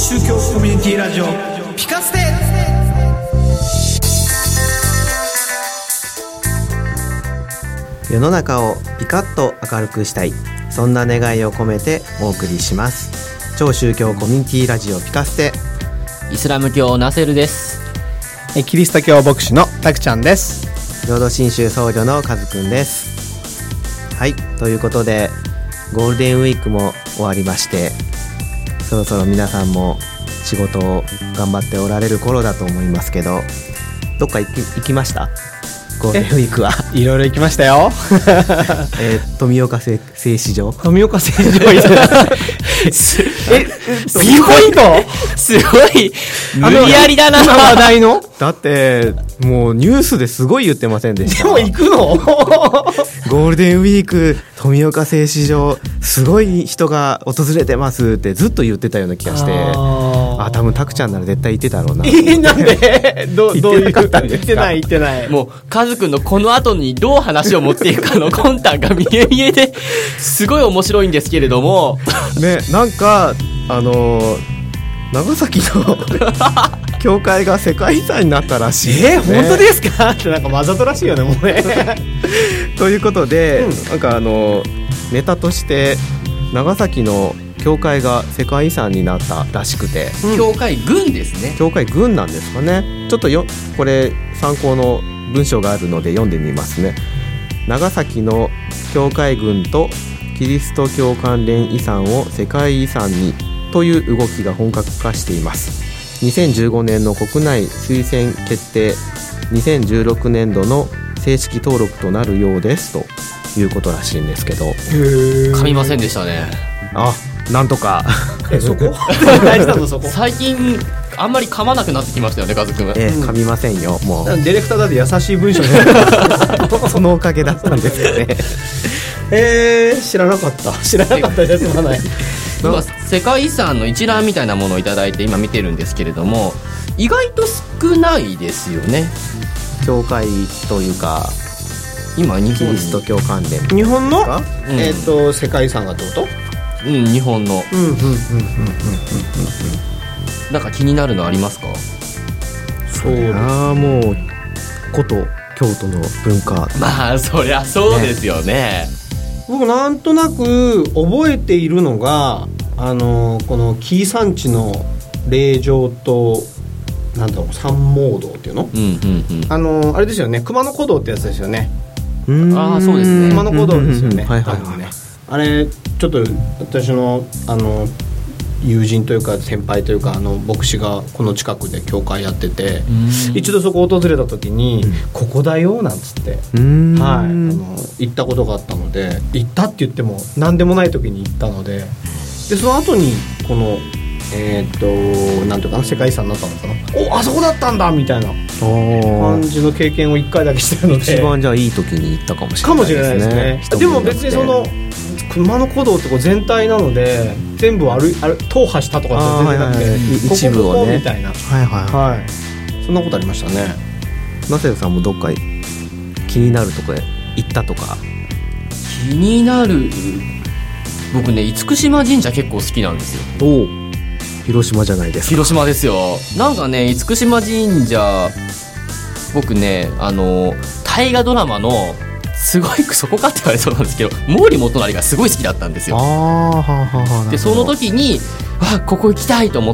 宗教コミュニティラジオピカステ。 世の中をピカッと明るくしたい、そんな願いを込めてお送りします。超宗教コミュニティラジオピカステ。 イスラム教ナセルです。 キリスト教牧師のタクちゃんです。 浄土真宗僧侶のカズくんです。はい、ということでゴールデンウィークも終わりまして、そろそろ皆さんも仕事を頑張っておられる頃だと思いますけど、どっか行きました？ゴールデンウィークは。 いろいろ行きましたよ。 富岡製糸場。 富岡製糸場。ピンポイント。 すごい無理やりだな。 今話題の。 だってもうニュースですごい言ってませんでした？ でも行くの？ ゴールデンウィーク富岡製糸場すごい人が訪れてますってずっと言ってたような気がして、多分タクちゃんなら絶対行ってたろうな。 なんでどういう行ってなかったんですか？ 行ってない。 もうカズくんのこの後にどう話を持っていくかの魂胆が見え見えですごい面白いんですけれどもね、なんか長崎の教会が世界遺産になったらしい、ね。 本当ですか？ってなんかわざとらしいよね、もうね。 ということで、なんかネタとして長崎の教会が世界遺産になったらしくて、 教会群ですね。 教会群なんですかね。ちょっとこれ参考の文章があるので読んでみますね。長崎の教会群とキリスト教関連遺産を世界遺産にという動きが本格化しています。2015年の国内推薦決定、2016年度の正式登録となるようですということらしいんですけど、 噛みませんでしたね。 なんとかそこ大事なのそこ。 最近あんまり噛まなくなってきましたよね、カズくん。 噛みませんよ、もう。 ディレクターだって優しい文章ね。 そのおかげだったんですよね。 知らなかったじゃ済まない。 今世界遺産の一覧みたいなものをいただいて今見てるんですけれども、意外と少ないですよね。 教会というか今日本キリスト教関連日本の、 うん世界遺産がってこと？ 日本の。なんか気になるのありますか？ そうだ。 もう古都京都の文化。 まあそりゃそうですよね。 僕なんとなく覚えているのがこの紀伊山地の霊場となんだろう、三毛道っていうの、あれですよね、熊野古道ってやつですよね。 そうですね、 熊野古道ですよね。 はいはいはい、 ね、あれちょっと私の友人というか先輩というか牧師がこの近くで教会やってて、一度そこを訪れた時に、ここだよなんつって、行ったことがあったので、行ったって言っても何でもない時に行ったので、その後にこのなんていうかな、世界遺産になったのかな、あそこだったんだみたいな感じの経験を1回だけしてるので、 一番じゃあいい時に行ったかもしれないですね。 でも別にその熊野古道ってこう全体なので全部踏破したとかって全然なくて、 一部をねみたいな、そんなことありましたね。 ナセルさんもどっか気になるとこへ行ったとか？ 気になる、僕ね、厳島神社結構好きなんですよ。 広島じゃないですか。 広島ですよ。なんかね、厳島神社、僕ね、大河ドラマのすごいそこかって言われそうなんですけど、毛利元就がすごい好きだったんですよ。でその時にここ行きたいと思って、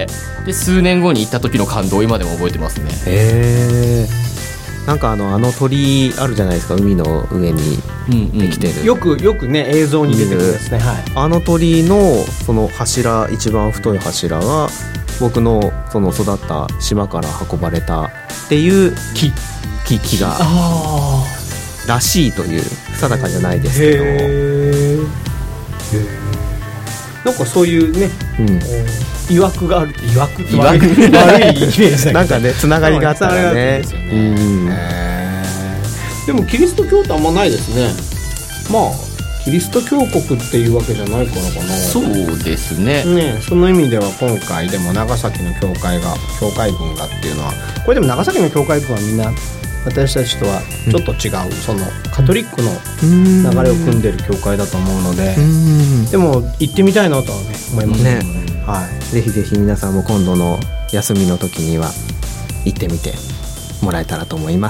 で数年後に行った時の感動を今でも覚えてますね。 なんか鳥居あるじゃないですか、海の上にできてる、 よくね映像に出てるやつね、 あの鳥居のその柱、一番太い柱が僕のその育った島から運ばれたっていう木がらしいという、定かじゃないですけど、 なんかそういうね、いわくがある。いわくって悪いイメージだけどなんかね、つながりがあったらね。 でもキリスト教ってあんまないですね。まあキリスト教国っていうわけじゃないからかな。 そうですね。 その意味では今回でも長崎の教会群がっていうのは、これでも長崎の教会群はみんな私たちとはちょっと違う、そのカトリックの流れを組んでる教会だと思うので、でも行ってみたいなとはね思いますね。 はい、 ぜひぜひ皆さんも今度の休みの時には行ってみてもらえたらと思います。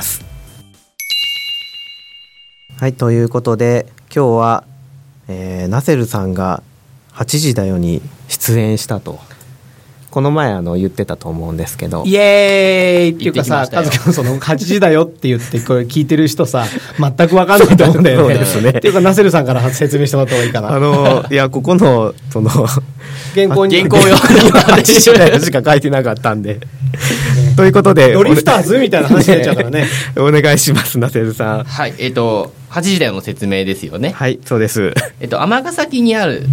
はい、ということで今日は、ナセルさんが8時だよに出演したとこの前言ってたと思うんですけど、 イエーイっていうかさ、 言ってきましたよその8時だよって言ってこれ聞いてる人さ全く分かんないと思うんだよね。 そうですね。 っていうかナセルさんから説明してもらった方がいいかな。 いやここのその原稿に原稿用 8時だよしか書いてなかったんでということでドリフターズみたいな話になっちゃうからね。 お願いしますナセルさん。 はい、8時台の説明ですよね。 はい、そうです。 尼崎にある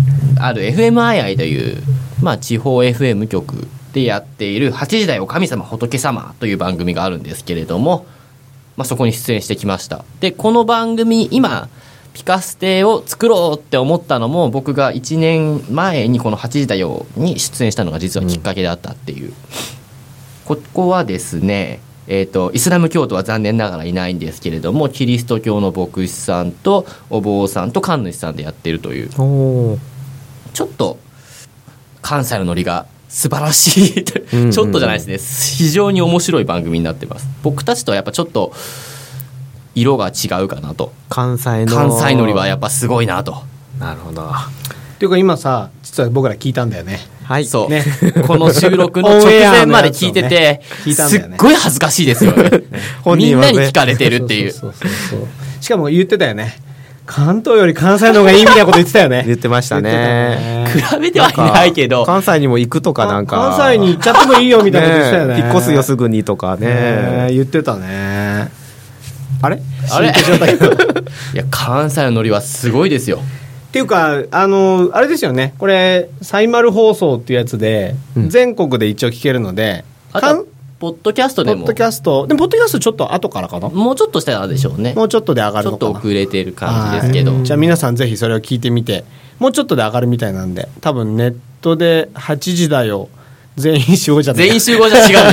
FMII という、地方 FM 局でやっている8時台お神様仏様という番組があるんですけれども、そこに出演してきました。でこの番組今ピカステを作ろうって思ったのも僕が1年前にこの8時だよに出演したのが実はきっかけであったっていう、ここはですね、イスラム教徒は残念ながらいないんですけれどもキリスト教の牧師さんとお坊さんと神主さんでやってるという、ちょっと関西のノリが素晴らしいちょっとじゃないですね、非常に面白い番組になってます。僕たちとはやっぱちょっと色が違うかなと。関西ノリはやっぱすごいなと。 なるほど。 っていうか今さ実は僕ら聞いたんだよね。 はい、 そうね、 この収録の直前まで聞いててすっごい恥ずかしいですよね。みんなに聞かれてるっていう。 そうしかも言ってたよね、関東より関西の方がいいみたいなこと言ってたよね。 言ってましたね。 比べてはいないけど関西にも行くとかなんか関西に行っちゃってもいいよみたいなこと言ってたよね。 引っ越すよすぐにとかね、 言ってたね。あれいや関西のノリはすごいですよ。 っていうかあれですよね、これサイマル放送っていうやつで、全国で一応聞けるので、 あとポッドキャストでもポッドキャストちょっと後からかな、 もうちょっとしたらでしょうね。 もうちょっとで上がるのかな、 ちょっと遅れてる感じですけど、 じゃあ皆さんぜひそれを聞いてみて、もうちょっとで上がるみたいなんで、多分ネットで8時だよ全員集合じゃ違う出てくる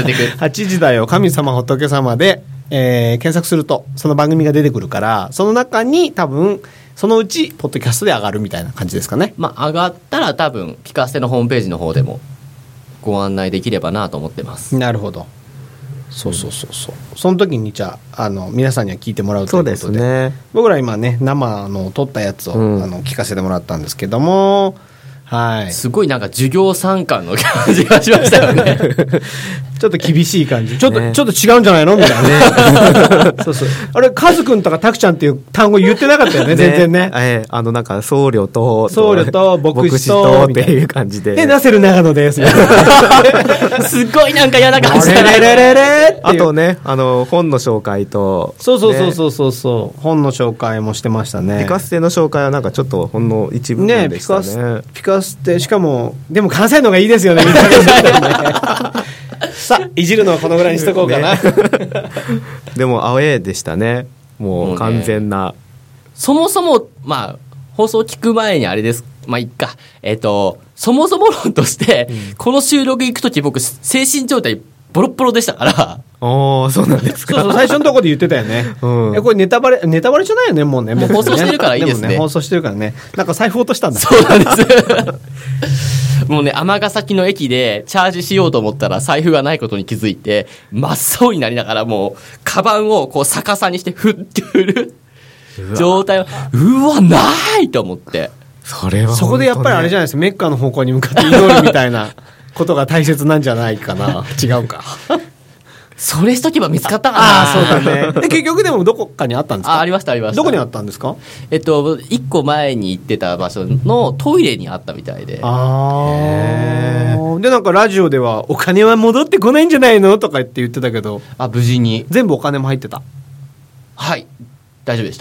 8時だよ神様仏様で、検索するとその番組が出てくるから、その中に多分そのうちポッドキャストで上がるみたいな感じですかね。 上がったら多分ピカステのホームページの方でもご案内できればなと思ってます。 なるほど。そうその時にじゃあ皆さんには聞いてもらうということで、 そうですね、 僕ら今ね生の撮ったやつを、聞かせてもらったんですけども、はい、 すごいなんか授業参観の感じがしましたよね。 ちょっと厳しい感じ、ちょっと違うんじゃないのみたいなね。そうあれカズくんとかタクちゃんっていう単語言ってなかったよね全然ね。 なんか僧侶と牧師とっていう感じで、 ナセル長野ですみたいな。 すっごいなんか嫌な感じだね。 あとね本の紹介と、 そう本の紹介もしてましたね。 ピカステの紹介はなんかちょっとほんの一部分でしたね。 ピカステしかもでも関西の方がいいですよねみたいな。さあいじるのはこのぐらいにしとこうかな。 でもアウェーでしたね。もう完全な、 そもそも放送聞く前にあれです、いっか、そもそも論として、この収録行くとき僕精神状態ボロッボロでしたから。 そうなんですか。 そう最初のところで言ってたよね。これネタバレじゃないよね、もうね。 もう放送してるからいいですね。 でもね放送してるからね。なんか財布落としたんだ。 そうなんです。もうね、尼崎の駅でチャージしようと思ったら財布がないことに気づいて、真っ青になりながらもう、カバンをこう逆さにして振って振る状態を、ないと思って。 そこでやっぱりあれじゃないですか、メッカの方向に向かって祈るみたいなことが大切なんじゃないかな。違うか。 それしとけば見つかったかな。 そうだね。結局でもどこかにあったんですか？ ありました。 どこにあったんですか？ 一個前に行ってた場所のトイレにあったみたいで。でなんかラジオではお金は戻ってこないんじゃないのとかって言ってたけど、 無事に全部お金も入ってた。 はい、大丈夫でした。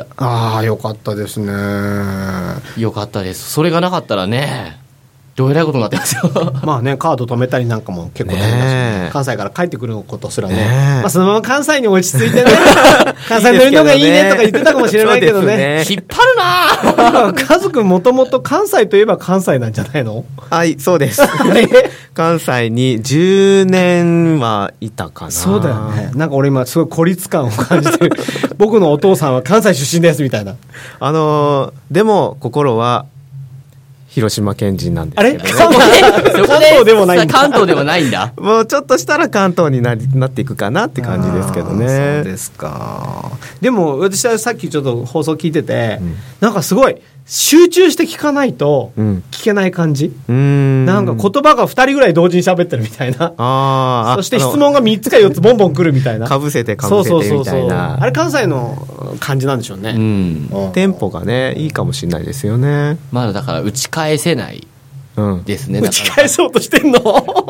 よかったですね。 よかったです。それがなかったらね、どうえらいことになってますよ。 まあね、カード止めたりなんかも結構大変だし、関西から帰ってくることすらね、そのまま関西に落ち着いてね、関西乗りの方がいいねとか言ってたかもしれないけどね。 引っ張るな。 カズくんもともと関西といえば関西なんじゃないの？ はい、そうです。関西に10年はいたかな。 そうだよね。なんか俺今すごい孤立感を感じてる。僕のお父さんは関西出身ですみたいな。 でも心は広島県人なんですあれけどね。 そこで関東でもないんだ関東でもないんだ。 もうちょっとしたら関東になっていくかなって感じですけどね。 そうですか。でも私はさっきちょっと放送聞いてて、なんかすごい集中して聞かないと聞けない感じ、なんか言葉が2人ぐらい同時に喋ってるみたいな。そして質問が3つか4つボンボン来るみたいな。 かぶせてみたいな。 あれ関西の感じなんでしょうね。 テンポがねいいかもしれないですよね。 まだだから打ち返せないですね。 打ち返そうとしてんの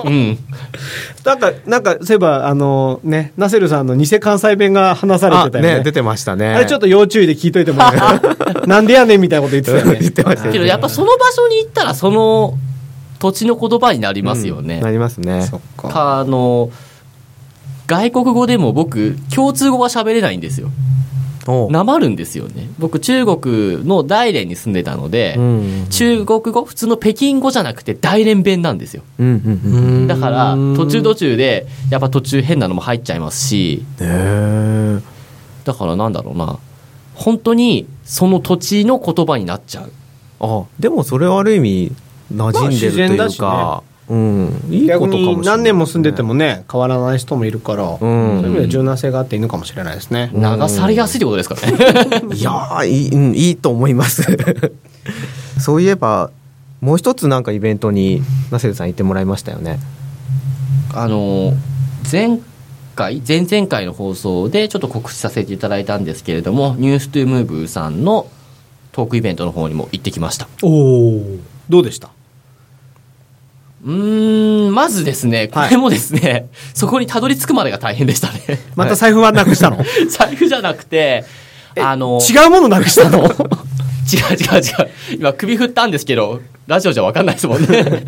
なんかそういえばね、ナセルさんの偽関西弁が話されてたよね。 出てましたね。 あれちょっと要注意で聞いといてもらえるなんでやねんみたいなこと言ってたよね。 言ってましたけどやっぱその場所に行ったらその土地の言葉になりますよね。 なりますね。 そっか。 外国語でも僕共通語が喋れないんですよ。なまるんですよね。僕中国の大連に住んでたので、中国語普通の北京語じゃなくて大連弁なんですよ。だから途中でやっぱ途中変なのも入っちゃいますし、だからなんだろうな、本当にその土地の言葉になっちゃう。 でもそれはある意味馴染んでるというか、いいことかもしれない。 逆に何年も住んでてもね変わらない人もいるから、そういう意味では柔軟性があっていいのかもしれないですね。 流されやすいってことですかね。 いやいいと思いますそういえばもう一つなんかイベントにナセルさん行ってもらいましたよね。 前々回の放送でちょっと告知させていただいたんですけれども、ニューストゥームーブさんのトークイベントの方にも行ってきました。 どうでした？ まずですね、これもですね、そこにたどり着くまでが大変でしたね。 また財布はなくしたの？ 財布じゃなくて、 違うものなくしたの？ 違う。今首振ったんですけど、ラジオじゃ分かんないですもんね。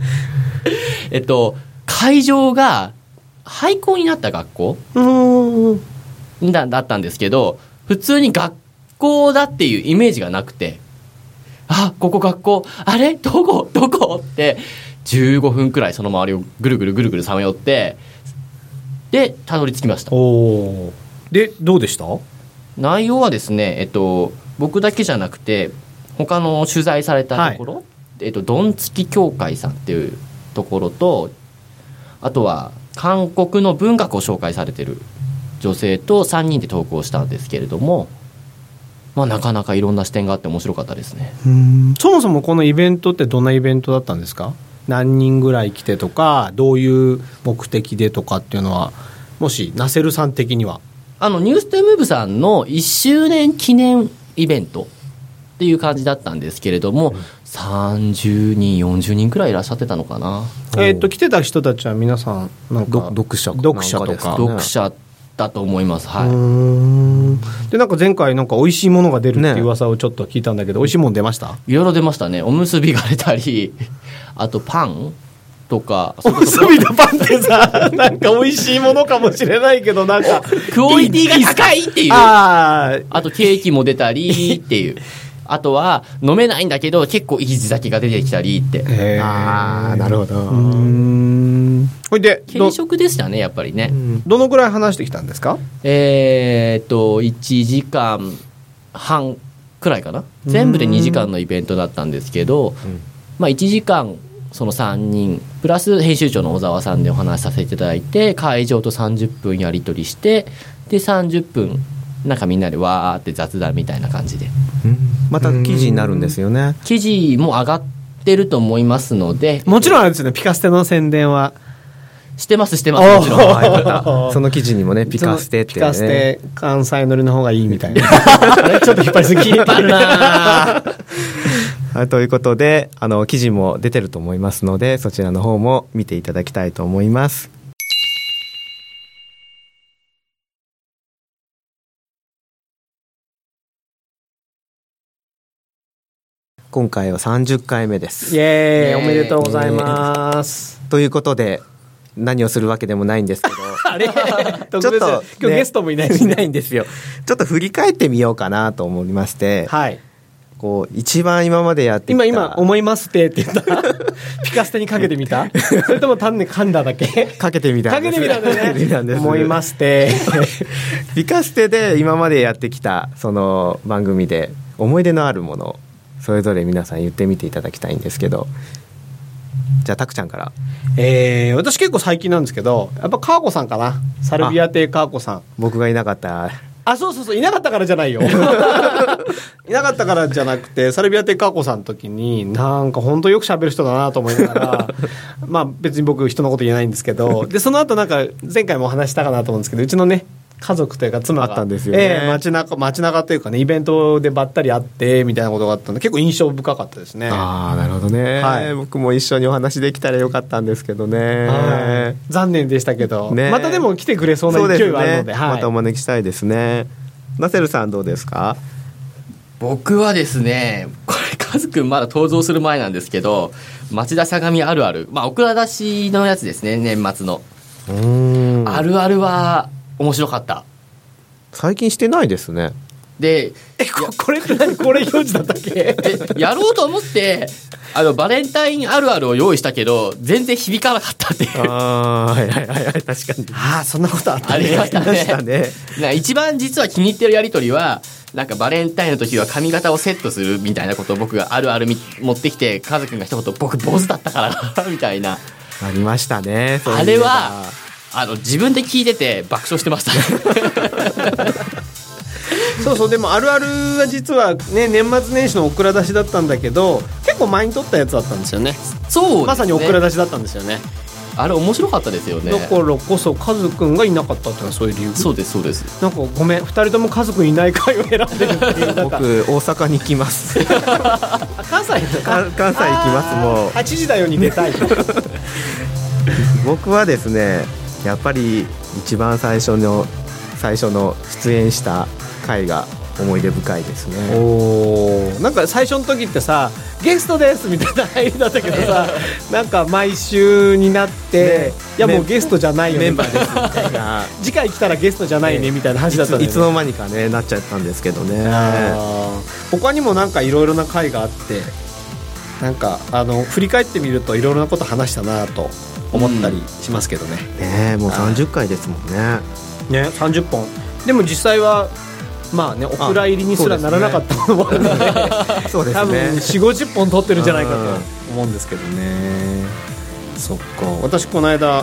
会場が廃校になった学校だったんですけど、普通に学校だっていうイメージがなくて、ここ学校、あれどこって15分くらいその周りをぐるぐるさまよって、でたどり着きました。 でどうでした？ 内容はですね、僕だけじゃなくて他の取材されたところ、ドンツキ協会さんっていうところと、あとは韓国の文学を紹介されてる女性と3人で投稿したんですけれども、なかなかいろんな視点があって面白かったですね。 そもそもこのイベントってどんなイベントだったんですか？何人ぐらい来てとか、どういう目的でとかっていうのは、もしナセルさん的には。 ニューストゥームーブさんの1周年記念イベントっていう感じだったんですけれども、30人40人くらいいらっしゃってたのかな。 来てた人たちは皆さんなんか読者とか、 読者だと思います。 でなんか前回なんか美味しいものが出るっていう噂をちょっと聞いたんだけど、美味しいもの出ました？ いろいろ出ましたね。おむすびが出たり、あとパンとか。 おむすびのパンってさ、なんか美味しいものかもしれないけど、なんかクオリティが高いっていう。あとケーキも出たりっていう。あとは飲めないんだけど結構いい地酒が出てきたりって。 なるほど。 ほいで軽食でしたね、やっぱりね。 どのぐらい話してきたんですか ？1時間半くらいかな。全部で2時間のイベントだったんですけど、1時間その3人プラス編集長の小沢さんでお話しさせていただいて、会場と30分やり取りして、で30分なんかみんなでわーって雑談みたいな感じで、 また記事になるんですよね。 記事も上がってると思いますので。 もちろんあれですよね、ピカステの宣伝はしてますもちろん。その記事にもね、ピカステってね、 ピカステ関西乗りの方がいいみたいなちょっと引っ張りすぎ。 引っ張るなということで記事も出てると思いますので、そちらの方も見ていただきたいと思います。今回は30回目です。 イエーイ、おめでとうございます。 ということで何をするわけでもないんですけどあれちょっと、ね、 今日ゲストもいないし、 いないんですよ。ちょっと振り返ってみようかなと思いまして、こう一番今までやってきた、 今思いますって言ったピカステにかけてみたそれとも単に噛んだだけ？ かけてみたんです。 思いますってピカステで今までやってきたその番組で思い出のあるものそれぞれ皆さん言ってみていただきたいんですけど、じゃあたくちゃんから。 私結構最近なんですけど、やっぱ川子さんかな。サルビア亭川子さん。 僕がいなかったそういなかったからじゃないよいなかったからじゃなくて、サルビア亭川子さんの時になんか本当よく喋る人だなと思いながらまあ別に僕人のこと言えないんですけど、でその後なんか前回もお話したかなと思うんですけど、うちのね家族というか妻があったんですよね、 街中というかね、イベントでばったり会ってみたいなことがあったので、結構印象深かったですね。 ああなるほどね、 はい、 僕も一緒にお話できたらよかったんですけどね、 残念でしたけど、 ね、 またでも来てくれそうな勢いはあるので、はい、 またお招きしたいですね。ナセルさんどうですか？ 僕はですね、これカズくんまだ登場する前なんですけど、町田相模あるある、オクラ出しのやつですね、年末のあるあるは面白かった。 最近してないですね。 でこれって何、これ表示だったっけやろうと思ってバレンタインあるあるを用意したけど全然響かなかったっていう。 はい確かに。 そんなことあったね。 ありましたね。一番実は気に入ってるやり取りは、なんかバレンタインの時は髪型をセットするみたいなことを僕があるある持ってきて、カズくんが一言僕坊主だったからなみたいな。 ありましたね。 あれは自分で聞いてて爆笑してましたそうでもあるあるは実はね、年末年始のオクラ出しだったんだけど、結構前に撮ったやつだったんですよね。 そうですね、 まさにオクラ出しだったんですよね。 あれ面白かったですよね。 だからこそカズくんがいなかったっていうのはそういう理由。 そうですなんかごめん、2人ともカズくんいない回を選んでるっていう僕大阪に行きます関西行きます。もう 8時だよに出たい僕はですね、やっぱり一番最初の出演した回が思い出深いですね。 なんか最初の時ってさ、ゲストですみたいな入りだったけどさなんか毎週になって、いやもうゲストじゃないよね、 メンバーですみたいな次回来たらゲストじゃないねみたいな話だったんだよね。 いつの間にかねなっちゃったんですけどね。 他にもなんかいろいろな回があって、なんか振り返ってみるといろいろなこと話したなと思ったりしますけどね。 もう30回ですもんね。 30本でも実際はまあね、お蔵入りにすらならなかったものもあるので、 そうですね、 多分 4,50 本取ってるんじゃないかと思うんですけどね。そっか。私この間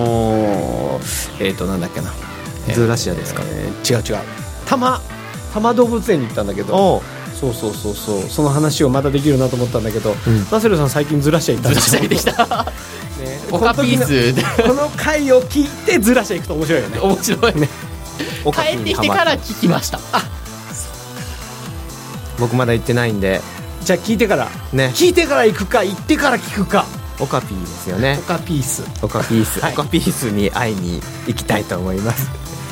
なんだっけな、 ズーラシアですか？ 違う多摩動物園に行ったんだけど、そうその話をまたできるなと思ったんだけど、ナセルさん最近ズラシア行ったんですよ。 ズラシア行ってきたオカピースこの回を聞いてズラシア行くと面白いよね。 面白いね。帰ってきてから聞きました。 僕まだ行ってないんで、 じゃあ聞いてからね、聞いてから行くか行ってから聞くか。 オカピーですよね。 オカピース、 はい、オカピースに会いに行きたいと思います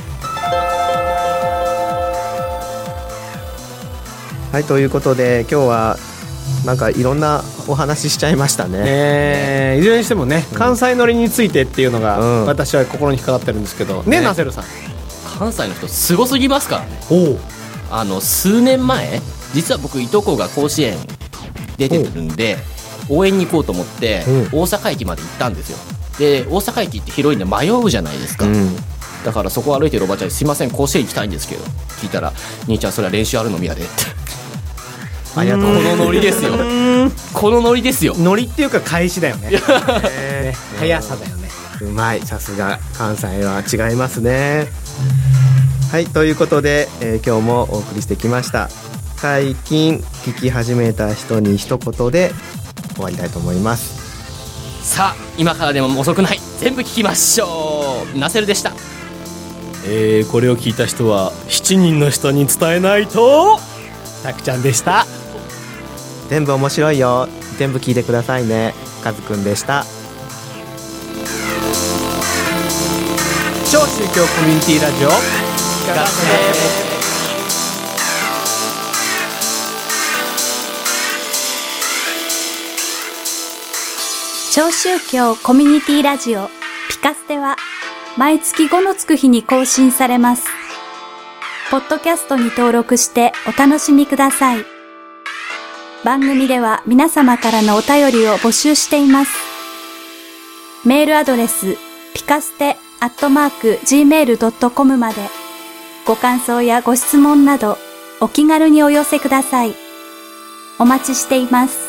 はい、ということで今日はなんかいろんなお話しちゃいましたね。 いずれにしてもね、関西乗りについてっていうのが、私は心に引っかかってるんですけどね。ナセルさん、 関西の人すごすぎますからね。数年前、実は僕いとこが甲子園出てるんで応援に行こうと思って大阪駅まで行ったんですよ。で大阪駅って広いんで迷うじゃないですか、だからそこ歩いてるおばちゃんにすいません甲子園行きたいんですけど聞いたら、兄ちゃんそれは練習あるのみやでってありがとう。 このノリですよ。このノリですよ。 ノリっていうか返しだよね速さだよね。 うまい、さすが関西は違いますね。はい、ということで、今日もお送りしてきました。最近聞き始めた人に一言で終わりたいと思います。 さあ今からでも遅くない、全部聞きましょう。ナセルでした。 これを聞いた人は7人の人に伝えないと。たくちゃんでした。 全部面白いよ、全部聞いてくださいね。カズくんでした。 超宗教コミュニティラジオ聞かせて。 超宗教コミュニティラジオピカステは毎月5のつく日に更新されます。ポッドキャストに登録してお楽しみください。番組では皆様からのお便りを募集しています。メールアドレスピカステ@gmail.com までご感想やご質問などお気軽にお寄せください。 お待ちしています。